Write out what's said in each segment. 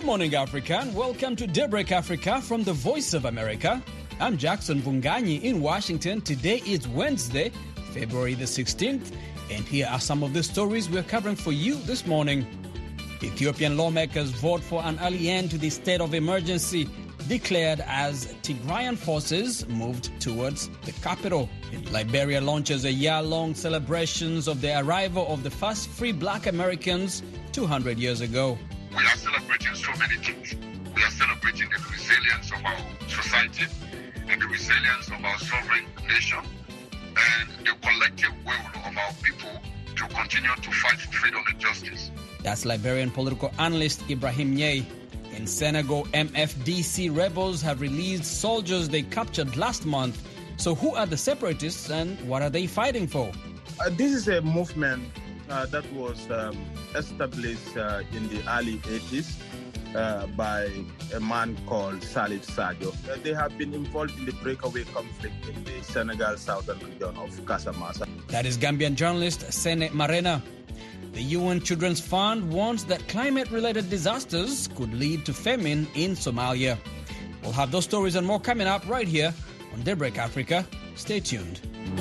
morning, Africa, and welcome to Daybreak Africa from the Voice of America. I'm Jackson Vunganyi in Washington. Today is Wednesday, February the 16th, and here are some of the stories we're covering for you this morning. Ethiopian lawmakers vote for an early end to the state of emergency declared as Tigrayan forces moved towards the capital. Liberia launches a year-long celebrations of the arrival of the first free black Americans 200 years ago. We are celebrating so many things. We are celebrating the resilience of our society and the resilience of our sovereign nation and the collective will of our people to continue to fight for freedom and justice. That's Liberian political analyst Ibrahim Nye. In Senegal, MFDC rebels have released soldiers they captured last month. So who are the separatists and what are they fighting for? This is a movement that was established in the early 80s by a man called Salif Sadio. They have been involved in the breakaway conflict in the Senegal southern region of Casamance. That is Gambian journalist Sene Marena. The UN Children's Fund warns that climate-related disasters could lead to famine in Somalia. We'll have those stories and more coming up right here on Daybreak Africa. Stay tuned.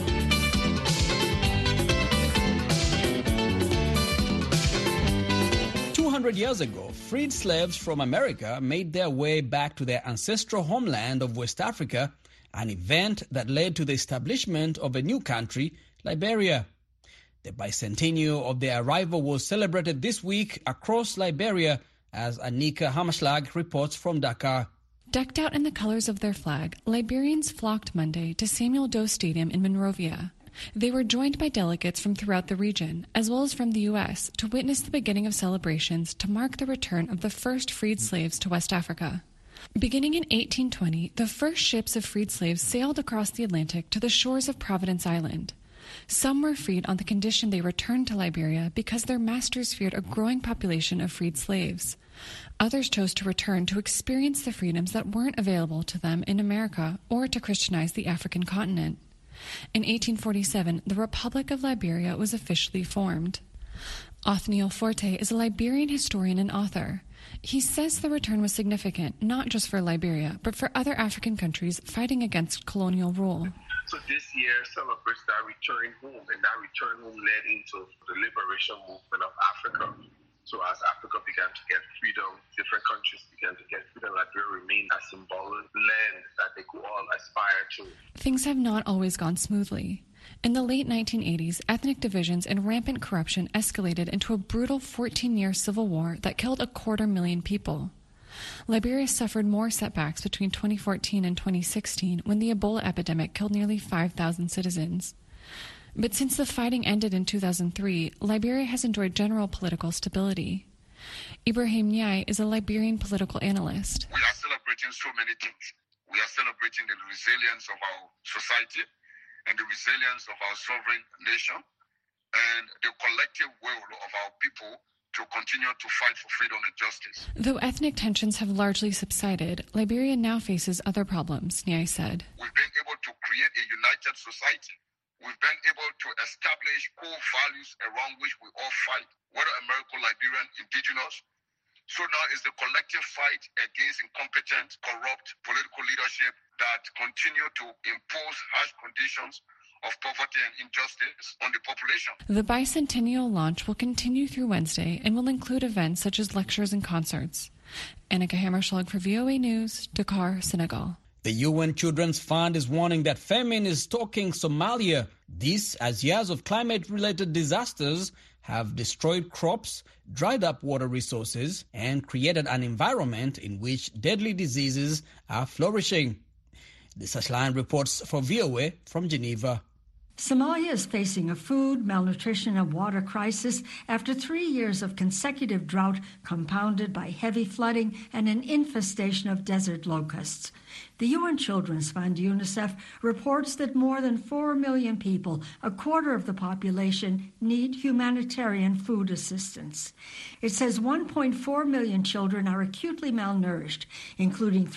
Years ago, freed slaves from America made their way back to their ancestral homeland of West Africa, an event that led to the establishment of a new country, Liberia. The bicentennial of their arrival was celebrated this week across Liberia, as Anika Hamashlag reports from Dakar. Decked out in the colors of their flag, Liberians flocked Monday to Samuel Doe Stadium in Monrovia. They were joined by delegates from throughout the region, as well as from the U.S., to witness the beginning of celebrations to mark the return of the first freed slaves to West Africa. Beginning in 1820, the first ships of freed slaves sailed across the Atlantic to the shores of Providence Island. Some were freed on the condition they returned to Liberia because their masters feared a growing population of freed slaves. Others chose to return to experience the freedoms that weren't available to them in America or to Christianize the African continent. In 1847, the Republic of Liberia was officially formed. Othniel Forte is a Liberian historian and author. He says the return was significant, not just for Liberia, but for other African countries fighting against colonial rule. So this year celebrates that return home, and that return home led into the liberation movement of Africa. So as Africa began to get freedom, different countries began to get freedom. Liberia remained a symbolic land that they could all aspire to. Things have not always gone smoothly. In the late 1980s, ethnic divisions and rampant corruption escalated into a brutal 14-year civil war that killed 250,000 people. Liberia suffered more setbacks between 2014 and 2016 when the Ebola epidemic killed nearly 5,000 citizens. But since the fighting ended in 2003, Liberia has enjoyed general political stability. Ibrahim Nye is a Liberian political analyst. We are celebrating so many things. We are celebrating the resilience of our society and the resilience of our sovereign nation and the collective will of our people to continue to fight for freedom and justice. Though ethnic tensions have largely subsided, Liberia now faces other problems, Nye said. We've been able to create a united society. We've been able to establish core values around which we all fight, whether American, Liberian, indigenous. So now is the collective fight against incompetent, corrupt political leadership that continue to impose harsh conditions of poverty and injustice on the population. The bicentennial launch will continue through Wednesday and will include events such as lectures and concerts. Annika Hammerschlag for VOA News, Dakar, Senegal. The UN Children's Fund is warning that famine is stalking Somalia. This as years of climate-related disasters have destroyed crops, dried up water resources, and created an environment in which deadly diseases are flourishing. Lisa Schlein reports for VOA from Geneva. Somalia is facing a food, malnutrition, and water crisis after 3 years of consecutive drought compounded by heavy flooding and an infestation of desert locusts. The UN Children's Fund, UNICEF, reports that more than 4 million people, a quarter of the population, need humanitarian food assistance. It says 1.4 million children are acutely malnourished, including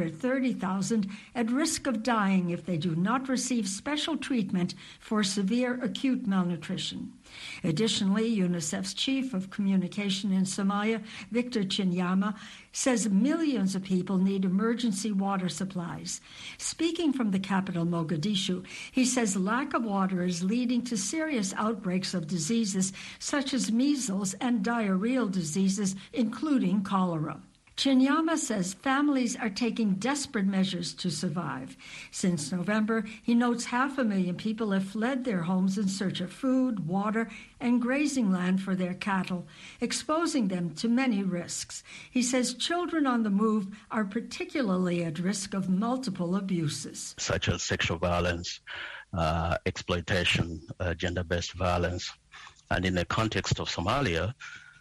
330,000 at risk of dying if they do not receive special treatment for severe acute malnutrition. Additionally, UNICEF's chief of communication in Somalia, Victor Chinyama, says millions of people need emergency water supplies. Speaking from the capital, Mogadishu, he says lack of water is leading to serious outbreaks of diseases such as measles and diarrheal diseases, including cholera. Chinyama says families are taking desperate measures to survive. Since November, he notes 500,000 people have fled their homes in search of food, water, and grazing land for their cattle, exposing them to many risks. He says children on the move are particularly at risk of multiple abuses, such as sexual violence, exploitation, gender-based violence. And in the context of Somalia,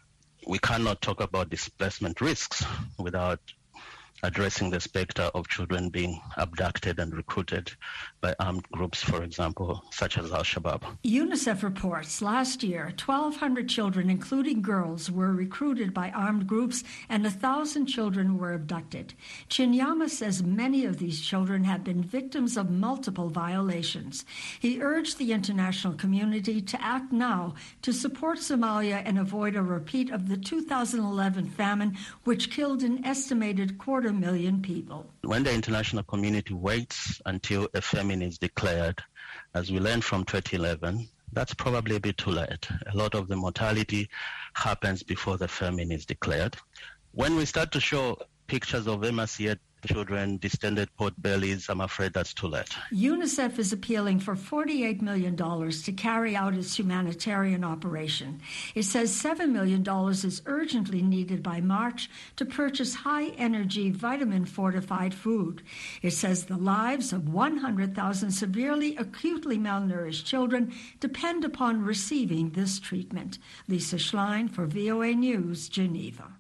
we cannot talk about displacement risks without addressing the specter of children being abducted and recruited by armed groups, for example, such as Al-Shabaab. UNICEF reports last year, 1,200 children, including girls, were recruited by armed groups and 1,000 children were abducted. Chinyama says many of these children have been victims of multiple violations. He urged the international community to act now to support Somalia and avoid a repeat of the 2011 famine, which killed an estimated 250,000 people. When the international community waits until a famine is declared, as we learned from 2011, that's probably a bit too late. A lot of the mortality happens before the famine is declared. When we start to show pictures of emaciated children, distended pot bellies, I'm afraid that's too late. UNICEF is appealing for $48 million to carry out its humanitarian operation. It says $7 million is urgently needed by March to purchase high-energy, vitamin-fortified food. It says the lives of 100,000 severely, acutely malnourished children depend upon receiving this treatment. Lisa Schlein for VOA News, Geneva.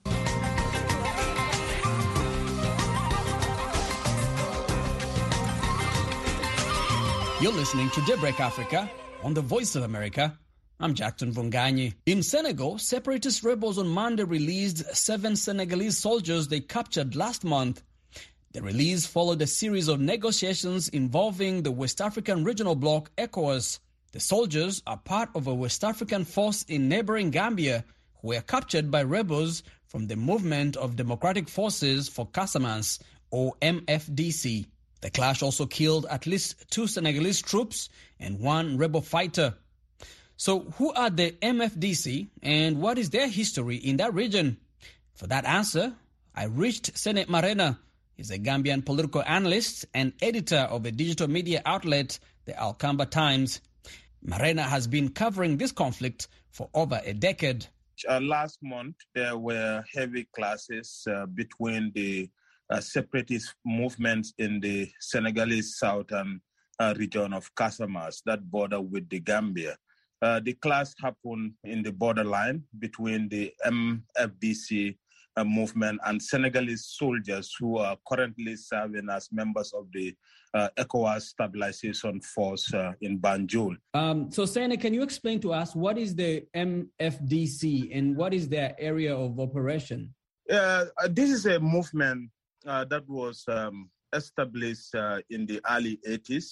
You're listening to Daybreak Africa on the Voice of America. I'm Jackson Vunganyi. In Senegal, separatist rebels on Monday released 7 Senegalese soldiers they captured last month. The release followed a series of negotiations involving the West African regional bloc ECOWAS. The soldiers are part of a West African force in neighboring Gambia who were captured by rebels from the Movement of Democratic Forces for Casamance, or MFDC. The clash also killed at least 2 Senegalese troops and 1 rebel fighter. So who are the MFDC and what is their history in that region? For that answer, I reached Sene Marena. He's a Gambian political analyst and editor of the digital media outlet, the Alkamba Times. Marena has been covering this conflict for over a decade. Last month, there were heavy clashes between the separatist movements in the Senegalese southern region of Casamance that border with the Gambia. The clash happened in the borderline between the MFDC movement and Senegalese soldiers who are currently serving as members of the ECOWAS Stabilization Force in Banjul. So, Sene, can you explain to us what is the MFDC and what is their area of operation? This is a movement that was established in the early 80s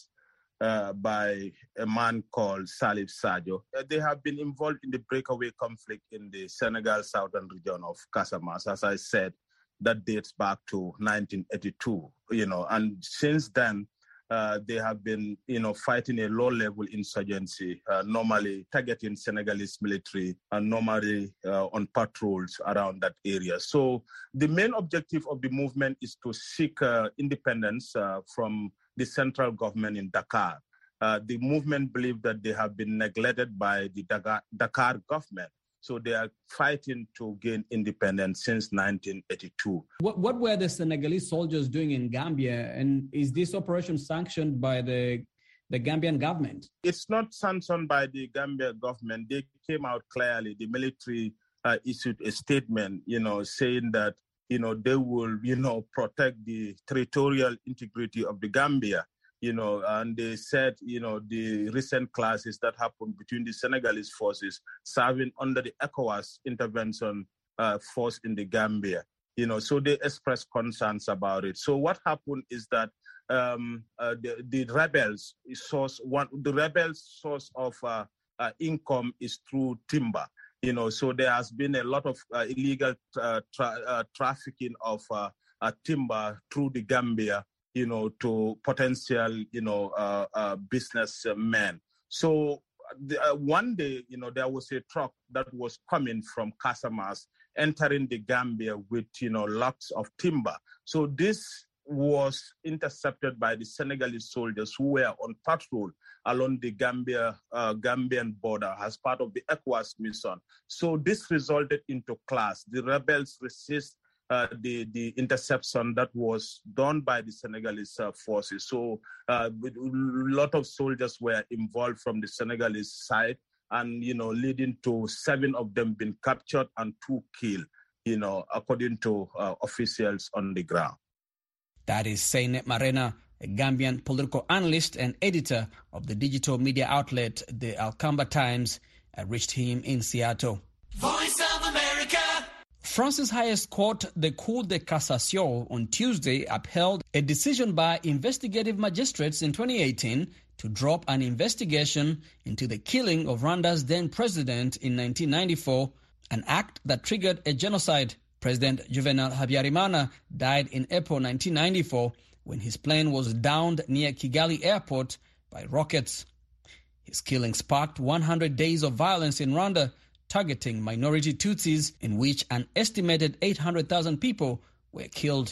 by a man called Salif Sadio. They have been involved in the breakaway conflict in the Senegal southern region of Casamance. As I said, that dates back to 1982, and since then, they have been, fighting a low-level insurgency, normally targeting Senegalese military and normally on patrols around that area. So the main objective of the movement is to seek independence from the central government in Dakar. The movement believes that they have been neglected by the Dakar government. So they are fighting to gain independence since 1982. What were the Senegalese soldiers doing in Gambia? And is this operation sanctioned by the Gambian government? It's not sanctioned by the Gambia government. They came out clearly. The military issued a statement, saying that, they will, protect the territorial integrity of the Gambia. And they said, the recent clashes that happened between the Senegalese forces serving under the ECOWAS intervention force in the Gambia, so they expressed concerns about it. So what happened is that the rebels source of income is through timber. So there has been a lot of illegal trafficking of timber through the Gambia, to potential, businessmen. So one day, there was a truck that was coming from Casamas, entering the Gambia with, lots of timber. So this was intercepted by the Senegalese soldiers who were on patrol along the Gambian border as part of the ECOWAS mission. So this resulted into clash. The rebels resist the interception that was done by the Senegalese forces. So a lot of soldiers were involved from the Senegalese side, and leading to 7 of them being captured and 2 killed, according to officials on the ground. That is Seynet Marena, a Gambian political analyst and editor of the digital media outlet, the Alkamba Times. I reached him in Seattle. Voice of America. France's highest court, the Cour de Cassation, on Tuesday upheld a decision by investigative magistrates in 2018 to drop an investigation into the killing of Rwanda's then president in 1994, an act that triggered a genocide. President Juvenal Habyarimana died in April 1994 when his plane was downed near Kigali airport by rockets. His killing sparked 100 days of violence in Rwanda, targeting minority Tutsis, in which an estimated 800,000 people were killed.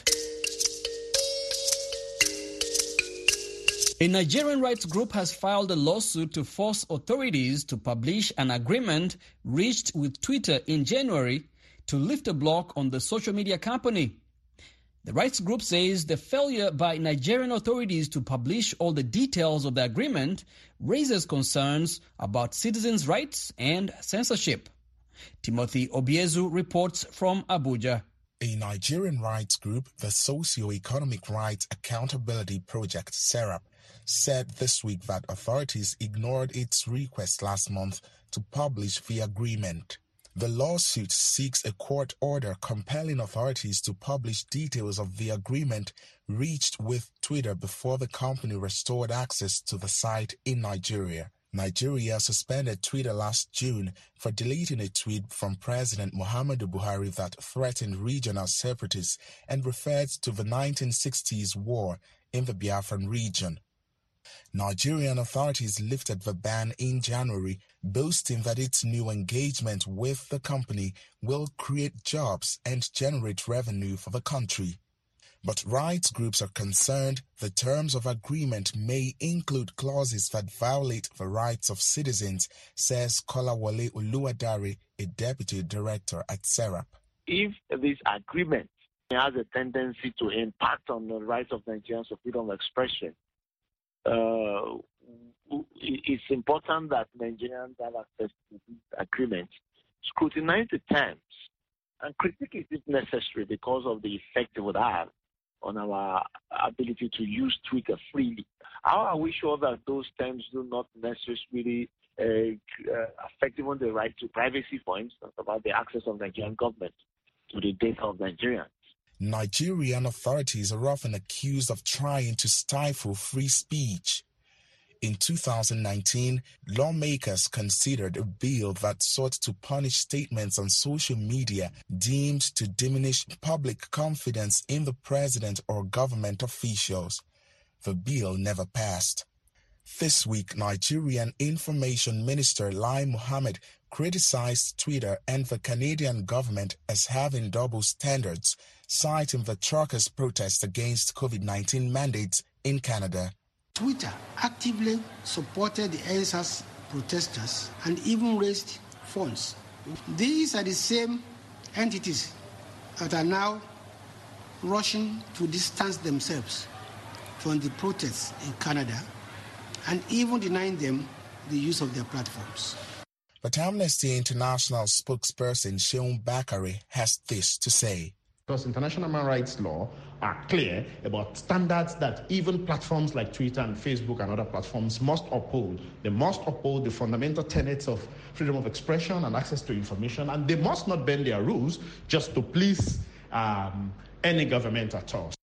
A Nigerian rights group has filed a lawsuit to force authorities to publish an agreement reached with Twitter in January to lift a block on the social media company. The rights group says the failure by Nigerian authorities to publish all the details of the agreement raises concerns about citizens' rights and censorship. Timothy Obiezu reports from Abuja. A Nigerian rights group, the Socio-Economic Rights Accountability Project, SERAP, said this week that authorities ignored its request last month to publish the agreement. The lawsuit seeks a court order compelling authorities to publish details of the agreement reached with Twitter before the company restored access to the site in Nigeria. Nigeria suspended Twitter last June for deleting a tweet from President Muhammadu Buhari that threatened regional separatists and referred to the 1960s war in the Biafran region. Nigerian authorities lifted the ban in January, boasting that its new engagement with the company will create jobs and generate revenue for the country. But rights groups are concerned the terms of agreement may include clauses that violate the rights of citizens, says Kolawole Oluwadare, a deputy director at SERAP. If this agreement has a tendency to impact on the rights of Nigerians of freedom of expression, it's important that Nigerians have access to this agreement, scrutinize the terms, and critique it if necessary because of the effect it would have on our ability to use Twitter freely. How are we sure that those terms do not necessarily affect even the right to privacy, for instance, about the access of the Nigerian government to the data of Nigerians? Nigerian authorities are often accused of trying to stifle free speech. In 2019, lawmakers considered a bill that sought to punish statements on social media deemed to diminish public confidence in the president or government officials. The bill never passed. This week, Nigerian Information Minister Lai Mohammed criticized Twitter and the Canadian government as having double standards, citing the truckers' protest against COVID-19 mandates in Canada. Twitter actively supported the EndSARS protesters and even raised funds. These are the same entities that are now rushing to distance themselves from the protests in Canada and even denying them the use of their platforms. But Amnesty International spokesperson Sheun Bakare has this to say. Because international human rights law are clear about standards that even platforms like Twitter and Facebook and other platforms must uphold. They must uphold the fundamental tenets of freedom of expression and access to information, and they must not bend their rules just to please any government at all.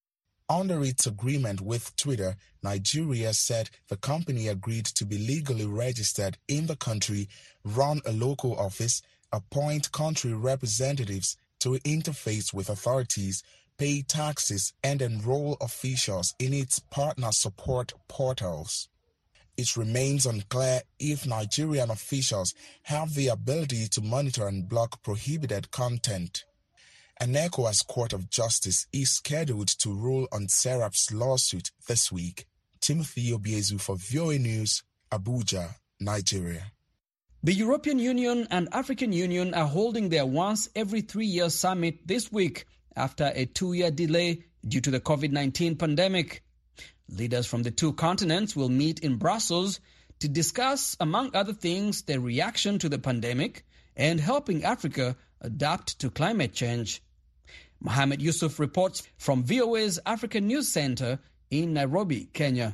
Under its agreement with Twitter, Nigeria said the company agreed to be legally registered in the country, run a local office, appoint country representatives to interface with authorities, pay taxes, and enroll officials in its partner support portals. It remains unclear if Nigerian officials have the ability to monitor and block prohibited content. An ECOWAS Court of Justice is scheduled to rule on Serap's lawsuit this week. Timothy Obiezu for VOA News, Abuja, Nigeria. The European Union and African Union are holding their once every 3-year summit this week after a 2-year delay due to the COVID-19 pandemic. Leaders from the two continents will meet in Brussels to discuss, among other things, their reaction to the pandemic and helping Africa adapt to climate change. Mohamed Yusuf reports from VOA's African News Center in Nairobi, Kenya.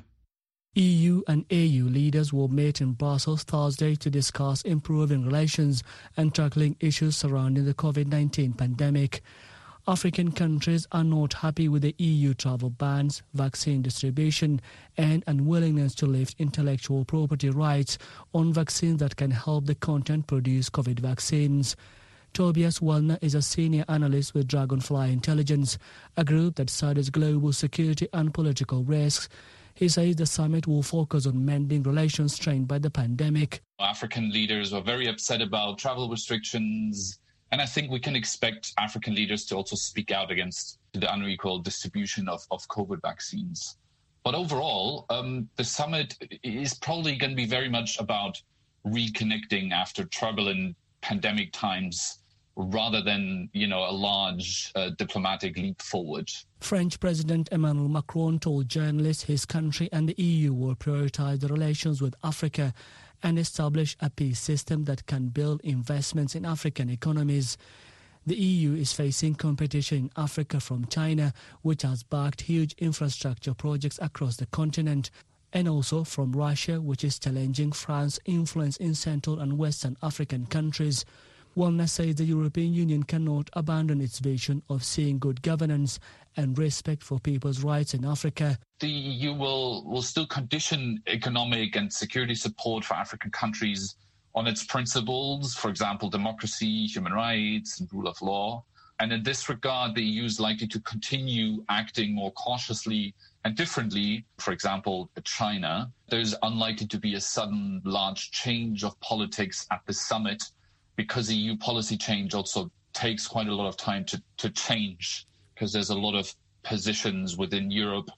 EU and AU leaders will meet in Brussels Thursday to discuss improving relations and tackling issues surrounding the COVID-19 pandemic. African countries are not happy with the EU travel bans, vaccine distribution, and unwillingness to lift intellectual property rights on vaccines that can help the continent produce COVID vaccines. Tobias Wellner is a senior analyst with Dragonfly Intelligence, a group that studies global security and political risks. He says the summit will focus on mending relations strained by the pandemic. African leaders were very upset about travel restrictions, and I think we can expect African leaders to also speak out against the unequal distribution of COVID vaccines. But overall, the summit is probably going to be very much about reconnecting after turbulent pandemic times rather than, a large diplomatic leap forward. French President Emmanuel Macron told journalists his country and the EU will prioritize the relations with Africa and establish a peace system that can build investments in African economies. The EU is facing competition in Africa from China, which has backed huge infrastructure projects across the continent, and also from Russia, which is challenging France's influence in Central and Western African countries. Wellner says the European Union cannot abandon its vision of seeing good governance and respect for people's rights in Africa. The EU will still condition economic and security support for African countries on its principles, for example, democracy, human rights, and rule of law. And in this regard, the EU is likely to continue acting more cautiously and differently. For example, China. There's unlikely to be a sudden large change of politics at the summit because EU policy change also takes quite a lot of time to change, because there's a lot of positions within Europe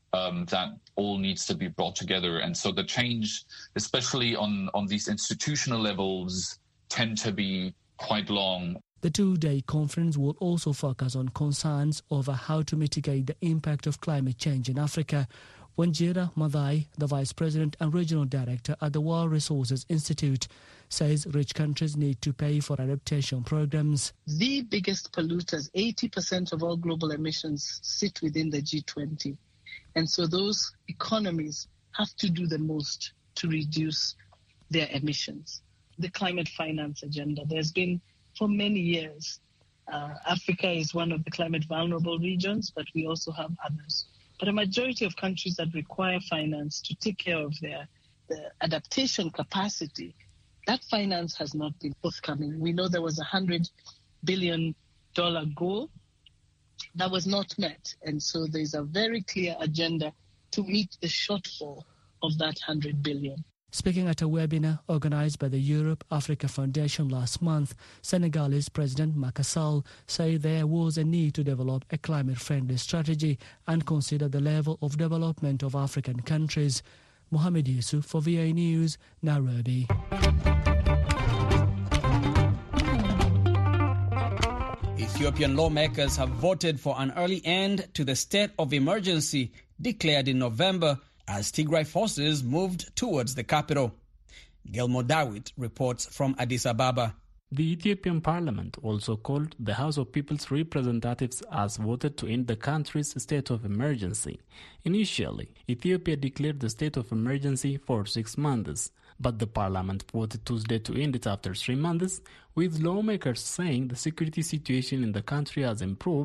that all needs to be brought together. And so the change, especially on these institutional levels, tend to be quite long. The two-day conference will also focus on concerns over how to mitigate the impact of climate change in Africa. Wanjira Maathai, the Vice President and Regional Director at the World Resources Institute, says rich countries need to pay for adaptation programs. The biggest polluters, 80% of all global emissions, sit within the G20. And so those economies have to do the most to reduce their emissions. The climate finance agenda, there's been for many years. Africa is one of the climate vulnerable regions, but we also have others. But a majority of countries that require finance to take care of the adaptation capacity, that finance has not been forthcoming. We know there was a $100 billion goal that was not met. And so there's a very clear agenda to meet the shortfall of that $100 billion. Speaking at a webinar organized by the Europe-Africa Foundation last month, Senegalese President Macky Sall said there was a need to develop a climate-friendly strategy and consider the level of development of African countries. Mohamed Yusuf for VOA News, Nairobi. Ethiopian lawmakers have voted for an early end to the state of emergency declared in November as Tigray forces moved towards the capital. Gelmo Dawit reports from Addis Ababa. The Ethiopian parliament, also called the House of People's Representatives, has voted to end the country's state of emergency. Initially, Ethiopia declared the state of emergency for 6 months, but the parliament voted Tuesday to end it after 3 months, with lawmakers saying the security situation in the country has improved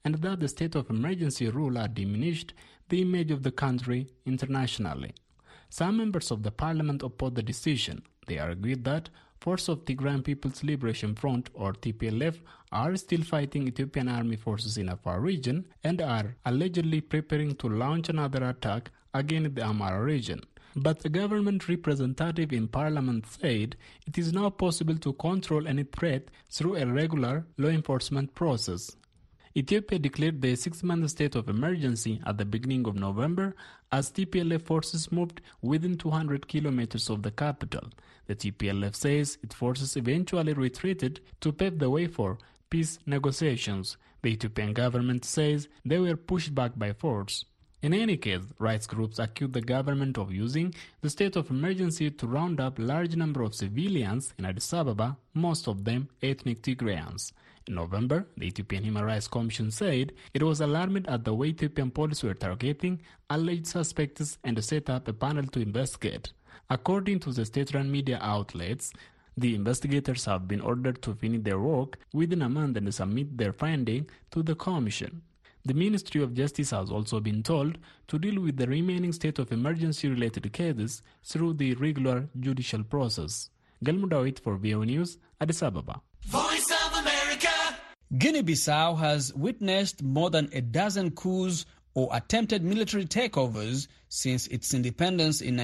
and that the state of emergency rule had diminished the image of the country internationally. Some members of the parliament opposed the decision. They argued that Force of Tigrayan People's Liberation Front, or TPLF, are still fighting Ethiopian army forces in Afar region and are allegedly preparing to launch another attack against the Amhara region. But the government representative in parliament said it is now possible to control any threat through a regular law enforcement process. Ethiopia declared the 6-month state of emergency at the beginning of November as TPLF forces moved within 200 kilometers of the capital. The TPLF says its forces eventually retreated to pave the way for peace negotiations. The Ethiopian government says they were pushed back by force. In any case, rights groups accuse the government of using the state of emergency to round up a large number of civilians in Addis Ababa, most of them ethnic Tigrayans. In November, the Ethiopian Human Rights Commission said it was alarmed at the way Ethiopian police were targeting alleged suspects and set up a panel to investigate. According to the state-run media outlets, the investigators have been ordered to finish their work within a month and submit their findings to the Commission. The Ministry of Justice has also been told to deal with the remaining state of emergency-related cases through the regular judicial process. Galmudawit for VOA News, Addis Ababa. Voice of America. Guinea-Bissau has witnessed more than a dozen coups or attempted military takeovers since its independence in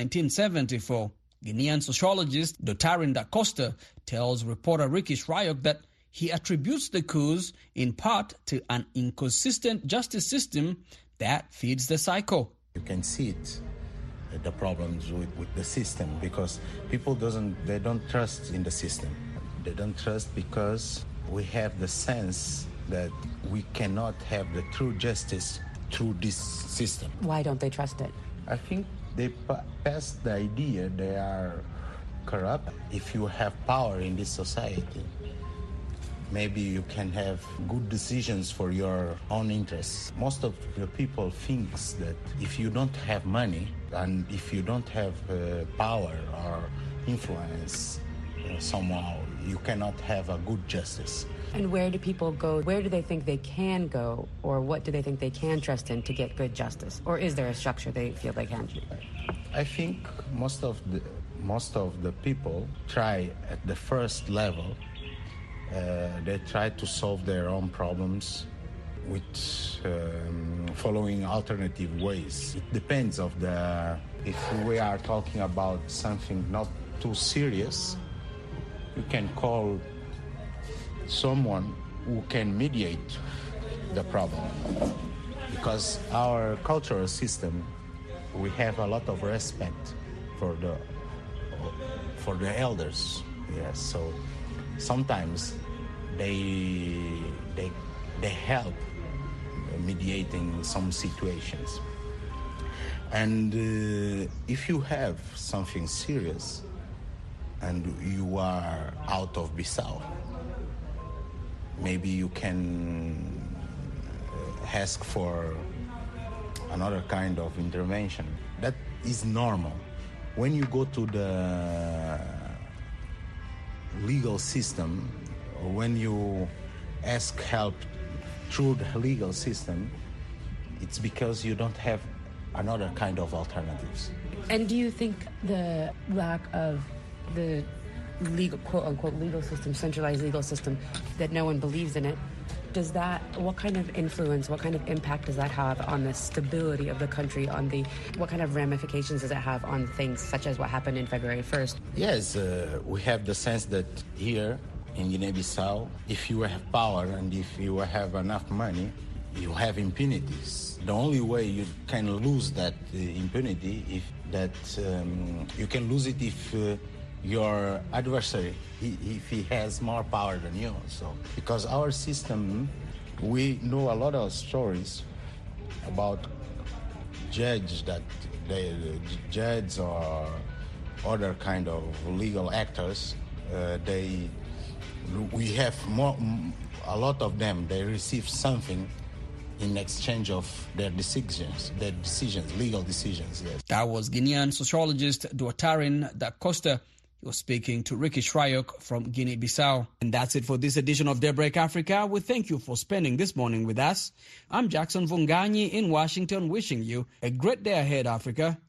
1974. Guinean sociologist Dotarin Da Costa tells reporter Ricky Shryock that he attributes the coups in part to an inconsistent justice system that feeds the cycle. You can see it, the problems with the system, because people don't trust in the system. They don't trust because we have the sense that we cannot have the true justice through this system. Why don't they trust it? I think they passed the idea they are corrupt. If you have power in this society, maybe you can have good decisions for your own interests. Most of the people thinks that if you don't have money and if you don't have power or influence somehow, you cannot have a good justice. And where do people go? Where do they think they can go, or what do they think they can trust in to get good justice? Or is there a structure they feel they can? I think most of the people try at the first level. They try to solve their own problems with following alternative ways. It depends of if we are talking about something not too serious, you can call someone who can mediate the problem. Because our cultural system, we have a lot of respect for the elders. Yes, so sometimes they help mediating some situations. And if you have something serious and you are out of Bissau, maybe you can ask for another kind of intervention. That is normal. When you go to the legal system, or when you ask help through the legal system, it's because you don't have another kind of alternatives. And do you think the lack of the legal, quote-unquote, legal system, centralized legal system, that no one believes in it, what kind of influence, what kind of impact does that have on the stability of the country, what kind of ramifications does it have on things such as what happened in February 1st? Yes, we have the sense that here in Guinea-Bissau, if you have power and if you have enough money, you have impunities. The only way you can lose that impunity you can lose it if your adversary, if he has more power than you. So, because our system, we know a lot of stories about judges or other kind of legal actors. We have a lot of them. They receive something in exchange of their decisions, legal decisions. Yes. That was Guinean sociologist Dotarin Da Costa You're speaking to Ricky Shrayok from Guinea-Bissau. And that's it for this edition of Daybreak Africa. We thank you for spending this morning with us. I'm Jackson Vunganyi in Washington, wishing you a great day ahead, Africa.